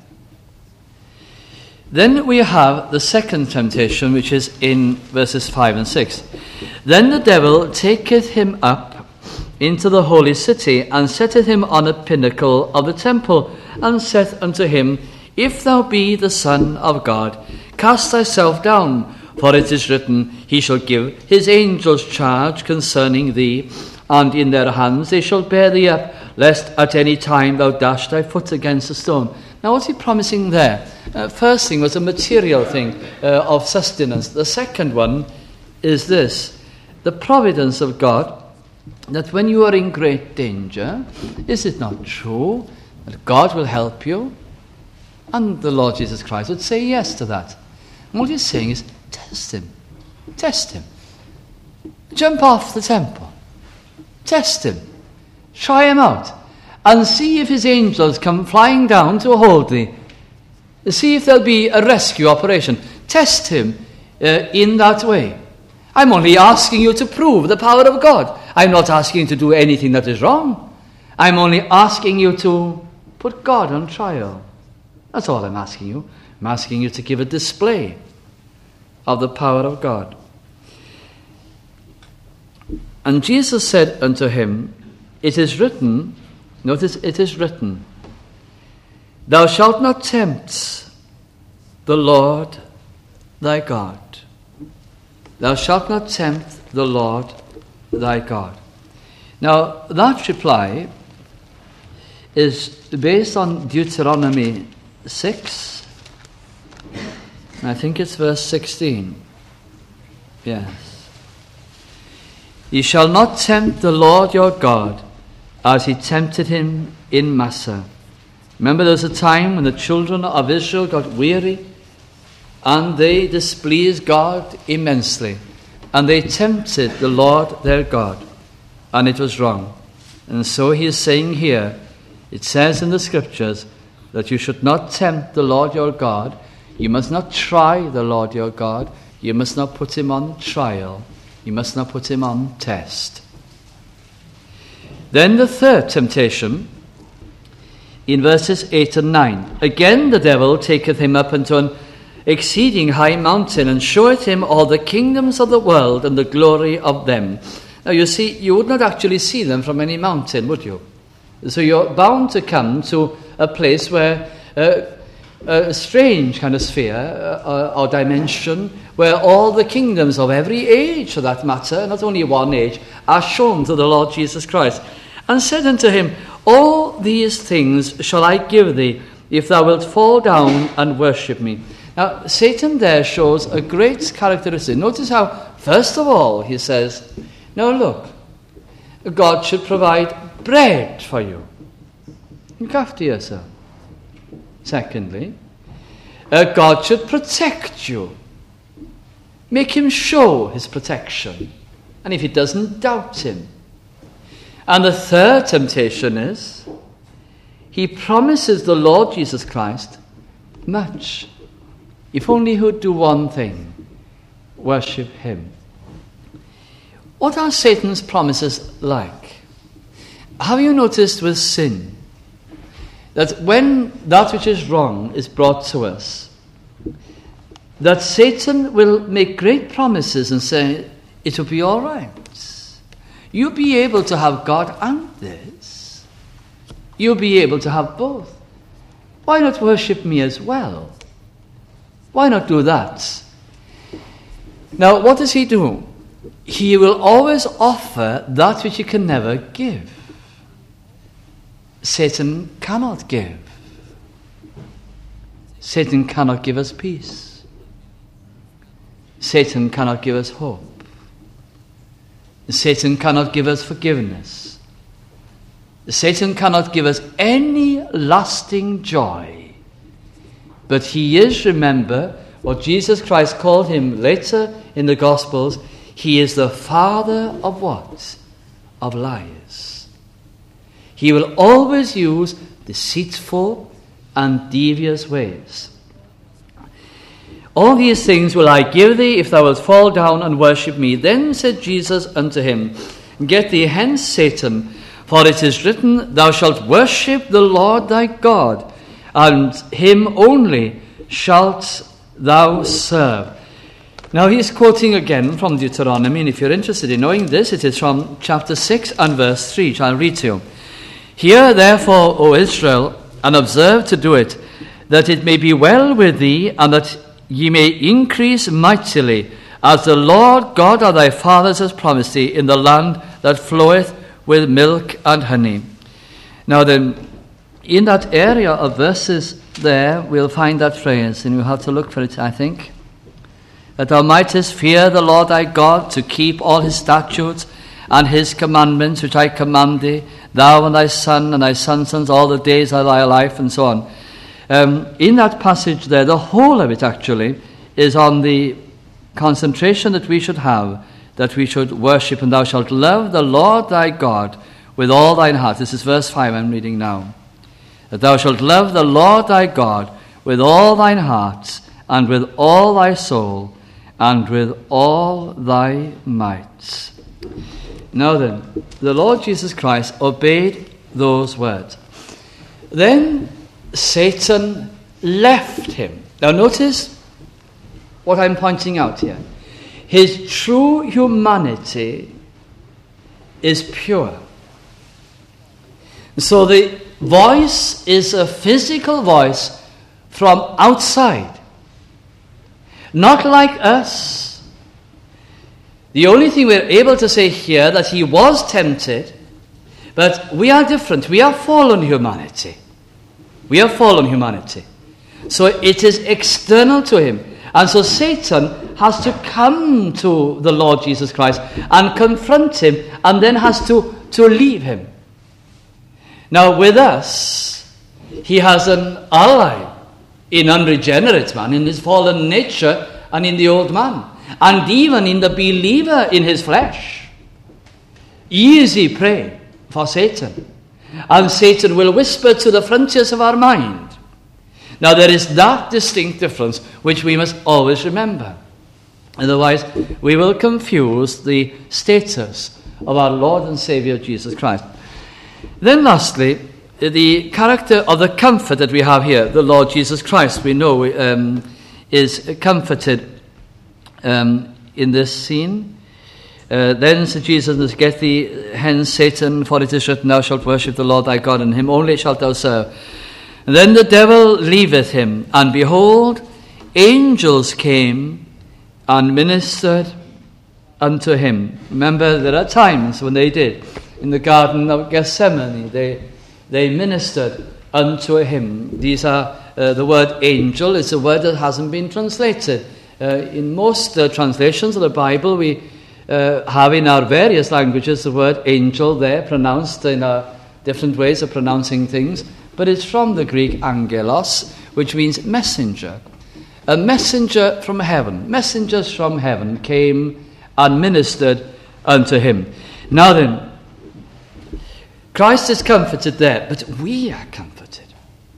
Then we have the second temptation, which is in verses 5 and 6. Then the devil taketh him up into the holy city, and setteth him on a pinnacle of the temple, and saith unto him, if thou be the Son of God, cast thyself down, for it is written, he shall give his angels charge concerning thee, and in their hands they shall bear thee up, lest at any time thou dash thy foot against a stone. Now what's he promising there? First thing was a material thing of sustenance. The second one is this, the providence of God, that when you are in great danger, is it not true that God will help you? And the Lord Jesus Christ would say yes to that. And what he's saying is, test him. Test him. Jump off the temple. Test him. Try him out. And see if his angels come flying down to hold thee. See if there'll be a rescue operation. Test him in that way. I'm only asking you to prove the power of God. I'm not asking you to do anything that is wrong. I'm only asking you to put God on trial. That's all I'm asking you. I'm asking you to give a display of the power of God. And Jesus said unto him, it is written, notice, it is written, thou shalt not tempt the Lord thy God. Thou shalt not tempt the Lord thy God. Now, that reply is based on Deuteronomy 6. I think it's verse 16. Yes. Ye shall not tempt the Lord your God as he tempted him in Massah. Remember, there was a time when the children of Israel got weary and they displeased God immensely. And they tempted the Lord their God. And it was wrong. And so he is saying here, it says in the scriptures that you should not tempt the Lord your God. You must not try the Lord your God. You must not put him on trial. You must not put him on test. Then the third temptation, in verses 8 and 9. Again the devil taketh him up into an exceeding high mountain, and showeth him all the kingdoms of the world and the glory of them. Now you see, you would not actually see them from any mountain, would you? So you're bound to come to a place where a strange kind of sphere or dimension where all the kingdoms of every age, for that matter, not only one age, are shown to the Lord Jesus Christ. And said unto him, all these things shall I give thee, if thou wilt fall down and worship me. Now, Satan there shows a great characteristic. Notice how, first of all, he says, now look, God should provide bread for you. Look after yourself. Secondly, God should protect you. Make him show his protection. And if he doesn't, doubt him. And the third temptation is, he promises the Lord Jesus Christ much. If only he would do one thing, worship him. What are Satan's promises like? Have you noticed with sin that when that which is wrong is brought to us, that Satan will make great promises and say, it will be all right. You'll be able to have God and this. You'll be able to have both. Why not worship me as well? Why not do that? Now, what does he do? He will always offer that which he can never give. Satan cannot give. Satan cannot give us peace. Satan cannot give us hope. Satan cannot give us forgiveness. Satan cannot give us any lasting joy. But he is, remember, what Jesus Christ called him later in the Gospels, he is the father of what? Of lies. He will always use deceitful and devious ways. All these things will I give thee, if thou wilt fall down and worship me. Then said Jesus unto him, get thee hence, Satan, for it is written, thou shalt worship the Lord thy God, and him only shalt thou serve. Now he's quoting again from Deuteronomy, and if you're interested in knowing this, it is from chapter 6 and verse 3, which I'll read to you. Hear therefore, O Israel, and observe to do it, that it may be well with thee, and that ye may increase mightily, as the Lord God of thy fathers has promised thee, in the land that floweth with milk and honey. Now then, in that area of verses there, we'll find that phrase, and you'll have to look for it, I think. That thou mightest fear the Lord thy God, to keep all his statutes and his commandments, which I command thee, thou and thy son's sons, all the days of thy life, and so on. In that passage there, the whole of it actually is on the concentration that we should have, that we should worship, and thou shalt love the Lord thy God with all thine heart. This is verse 5 I'm reading now. That thou shalt love the Lord thy God with all thine heart, and with all thy soul, and with all thy might. Now then, the Lord Jesus Christ obeyed those words. Then Satan left him. Now notice what I'm pointing out here. His true humanity is pure. So the voice is a physical voice from outside. Not like us. The only thing we're able to say here that he was tempted, but we are different. We are fallen humanity. We are fallen humanity. So it is external to him. And so Satan has to come to the Lord Jesus Christ and confront him, and then has to leave him. Now with us, he has an ally in unregenerate man, in his fallen nature, and in the old man, and even in the believer in his flesh. Easy prey for Satan. And Satan will whisper to the frontiers of our mind. Now there is that distinct difference which we must always remember. Otherwise we will confuse the status of our Lord and Saviour Jesus Christ. Then lastly, the character of the comfort that we have here. The Lord Jesus Christ, we know, is comforted in this scene. Then said Jesus, get thee hence, Satan, for it is written, thou shalt worship the Lord thy God, and him only shalt thou serve. And then the devil leaveth him, and behold, angels came and ministered unto him. Remember, there are times when they did. In the Garden of Gethsemane, they ministered unto him. These are, the word angel is a word that hasn't been translated. In most translations of the Bible, we have in our various languages the word angel there, pronounced in different ways of pronouncing things. But it's from the Greek angelos, which means messenger. A messenger from heaven. Messengers from heaven came and ministered unto him. Now then, Christ is comforted there, but we are comforted.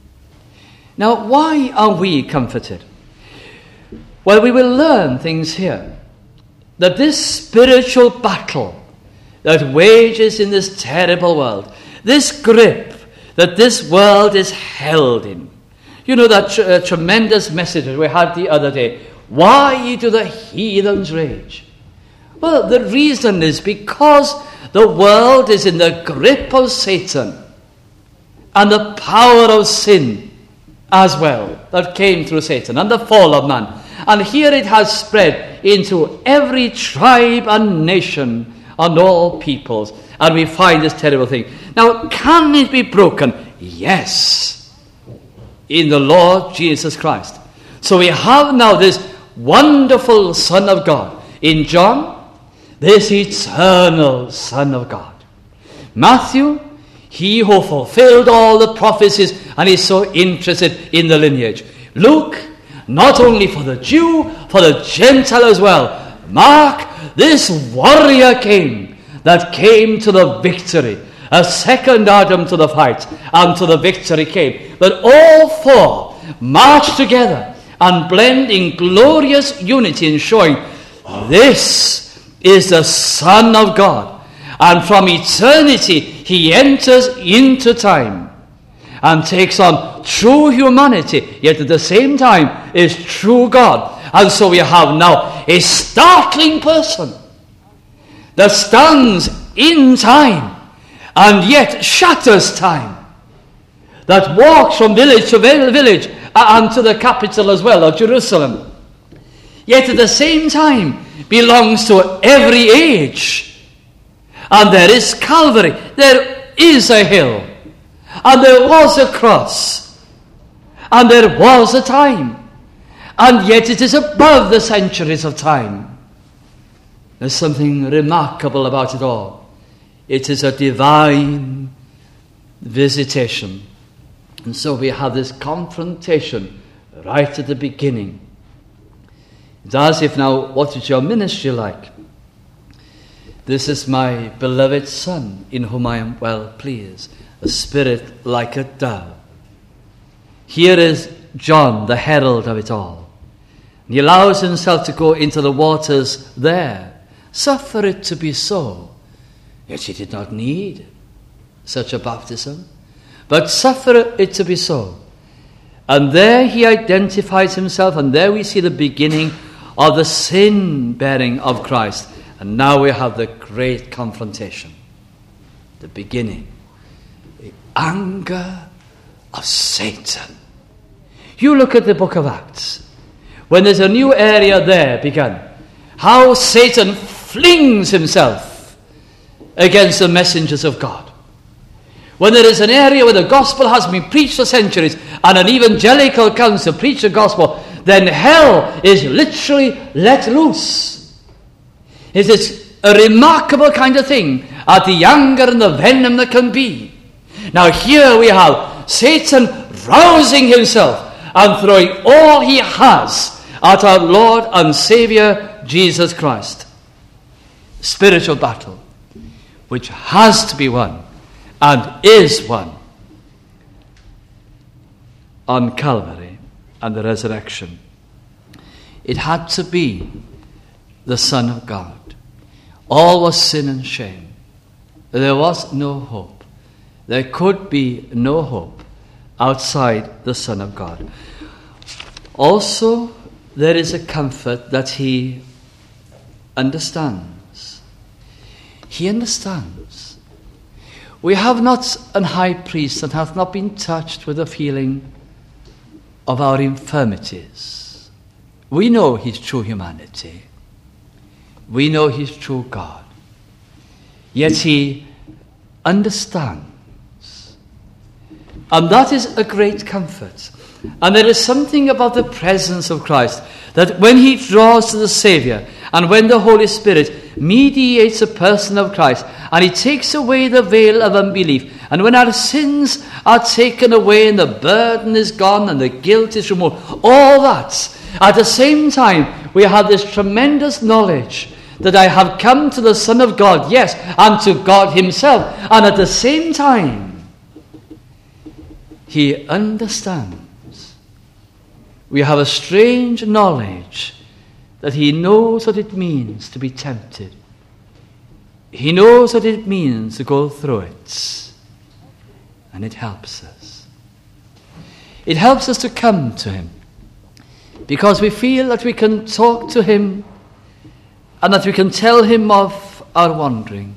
Now, why are we comforted? Well, we will learn things here. That this spiritual battle that wages in this terrible world, this grip that this world is held in. You know that tremendous message that we had the other day. Why do the heathens rage? Well, the reason is because the world is in the grip of Satan and the power of sin as well that came through Satan and the fall of man. And here it has spread into every tribe and nation and all peoples. And we find this terrible thing. Now, can it be broken? Yes. In the Lord Jesus Christ. So we have now this wonderful Son of God. In John, this eternal Son of God. Matthew, he who fulfilled all the prophecies and is so interested in the lineage. Luke, not only for the Jew, for the Gentile as well. Mark, this warrior that came to the victory. A second Adam to the fight, and to the victory came. But all four march together and blend in glorious unity in showing this is the Son of God. And from eternity he enters into time and takes on true humanity, yet at the same time is true God. And so we have now a startling person that stands in time and yet shatters time, that walks from village to village and to the capital as well, of Jerusalem, yet at the same time belongs to every age. And there is Calvary, there is a hill, and there was a cross, and there was a time, and yet it is above the centuries of time. There's something remarkable about it all. It is a divine visitation. And so we have this confrontation right at the beginning. It's as if now, what is your ministry like? This is my beloved Son, in whom I am well pleased, a spirit like a dove. Here is John, the herald of it all. He allows himself to go into the waters there. Suffer it to be so. Yet he did not need such a baptism, but suffer it to be so. And there he identifies himself, and there we see the beginning of the sin-bearing of Christ. And now we have the great confrontation, the beginning, the anger of Satan. You look at the book of Acts, when there's a new area there begun, how Satan flings himself against the messengers of God. When there is an area where the gospel has been preached for centuries and an evangelical council preach the gospel, then hell is literally let loose. It is a remarkable kind of thing, at the anger and the venom that can be. Now here we have Satan rousing himself and throwing all he has at our Lord and Saviour Jesus Christ. Spiritual battle, which has to be won and is won on Calvary and the resurrection. It had to be the Son of God. All was sin and shame. There was no hope. There could be no hope outside the Son of God. Also, there is a comfort that he understands. He understands. We have not an high priest that hath not been touched with the feeling of our infirmities. We know his true humanity. We know his true God. Yet he understands. And that is a great comfort. And there is something about the presence of Christ that when he draws to the Saviour and when the Holy Spirit mediates a person of Christ and he takes away the veil of unbelief, and when our sins are taken away and the burden is gone and the guilt is removed, all that, at the same time we have this tremendous knowledge that I have come to the Son of God, yes, and to God himself, and at the same time he understands. We have a strange knowledge that he knows what it means to be tempted. He knows what it means to go through it. And it helps us. It helps us to come to him because we feel that we can talk to him and that we can tell him of our wandering.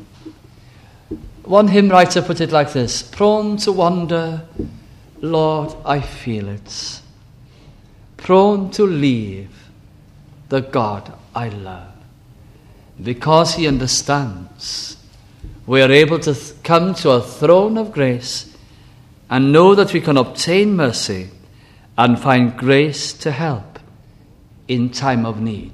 One hymn writer put it like this: prone to wander, Lord, I feel it. Prone to leave the God I love. Because he understands, we are able to come to a throne of grace and know that we can obtain mercy and find grace to help in time of need.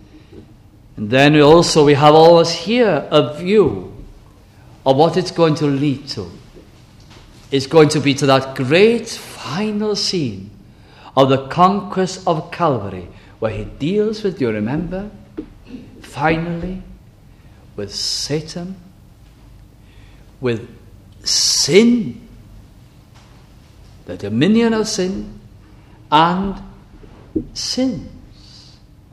And then we have always here a view of what it's going to lead to. It's going to be to that great final scene of the conquest of Calvary, where he deals with, you remember, finally, with Satan, with sin, the dominion of sin, and sins.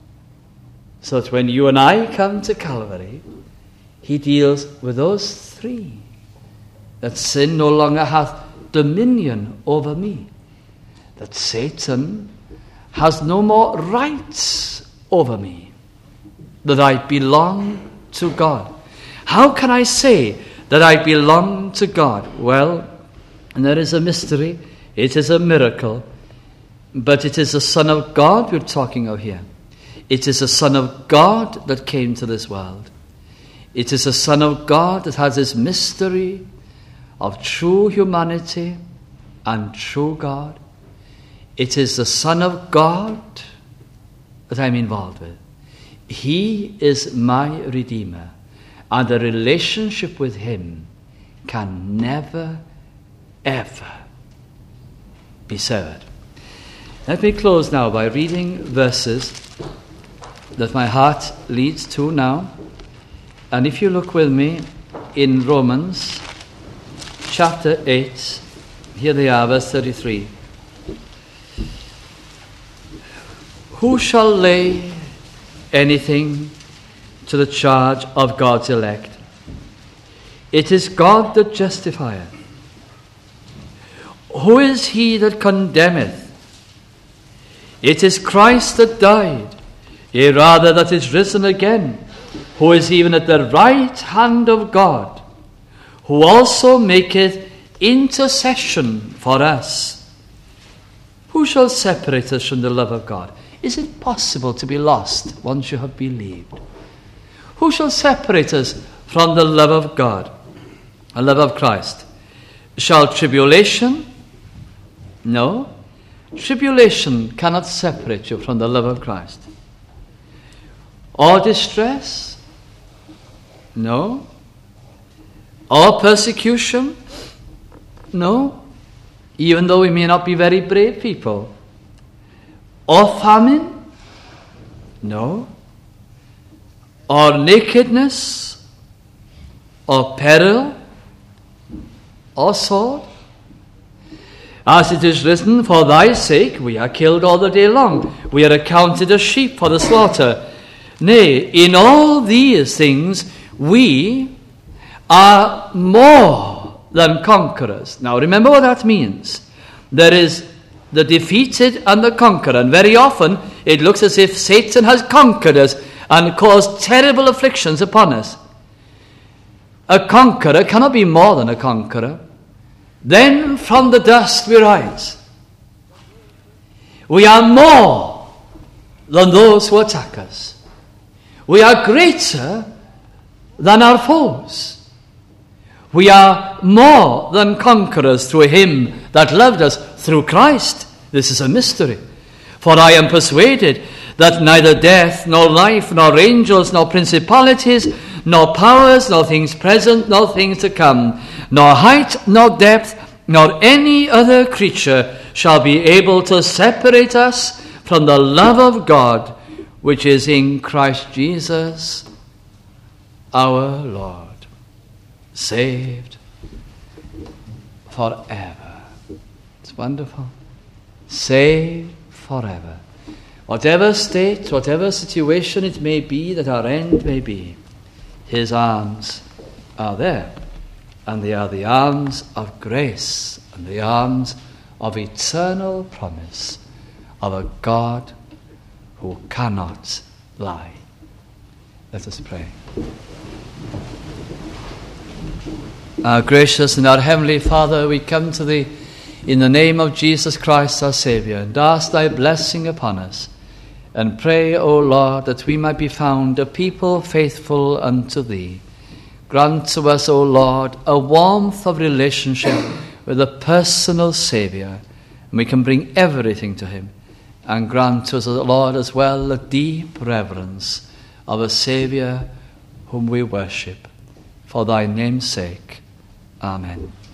So that when you and I come to Calvary, he deals with those three. That sin no longer hath dominion over me. That Satan has no more rights over me. That I belong to God. How can I say that I belong to God? Well, there is a mystery. It is a miracle. But it is the Son of God we're talking of here. It is the Son of God that came to this world. It is the Son of God that has this mystery of true humanity and true God. It is the Son of God that I'm involved with. He is my Redeemer, and the relationship with him can never, ever be severed. Let me close now by reading verses that my heart leads to now. And if you look with me in Romans chapter 8, here they are, verse 33. Who shall lay anything to the charge of God's elect? It is God that justifieth. Who is he that condemneth? It is Christ that died, yea, rather that is risen again, who is even at the right hand of God, who also maketh intercession for us. Who shall separate us from the love of God? Is it possible to be lost once you have believed? Who shall separate us from the love of God, the love of Christ? Shall tribulation? No. Tribulation cannot separate you from the love of Christ. Or distress? No. Or persecution? No. Even though we may not be very brave people. Or famine? No. Or nakedness? Or peril? Or sword? As it is written, for thy sake we are killed all the day long. We are accounted as sheep for the slaughter. Nay, in all these things we are more than conquerors. Now remember what that means. There is the defeated and the conqueror. And very often it looks as if Satan has conquered us and caused terrible afflictions upon us. A conqueror cannot be more than a conqueror. Then from the dust we rise. We are more than those who attack us. We are greater than our foes. We are more than conquerors through him that loved us, through Christ. This is a mystery. For I am persuaded that neither death, nor life, nor angels, nor principalities, nor powers, nor things present, nor things to come, nor height, nor depth, nor any other creature shall be able to separate us from the love of God, which is in Christ Jesus our Lord. Saved forever. It's wonderful. Saved forever. Whatever state, whatever situation it may be that our end may be, his arms are there. And they are the arms of grace and the arms of eternal promise of a God who cannot lie. Let us pray. Our gracious and our heavenly Father, we come to thee in the name of Jesus Christ our Saviour, and ask thy blessing upon us, and pray, O Lord, that we might be found a people faithful unto thee. Grant to us, O Lord, a warmth of relationship with a personal Saviour, and we can bring everything to him. And grant to us, O Lord, as well a deep reverence of a Saviour whom we worship. For thy name's sake. Amen.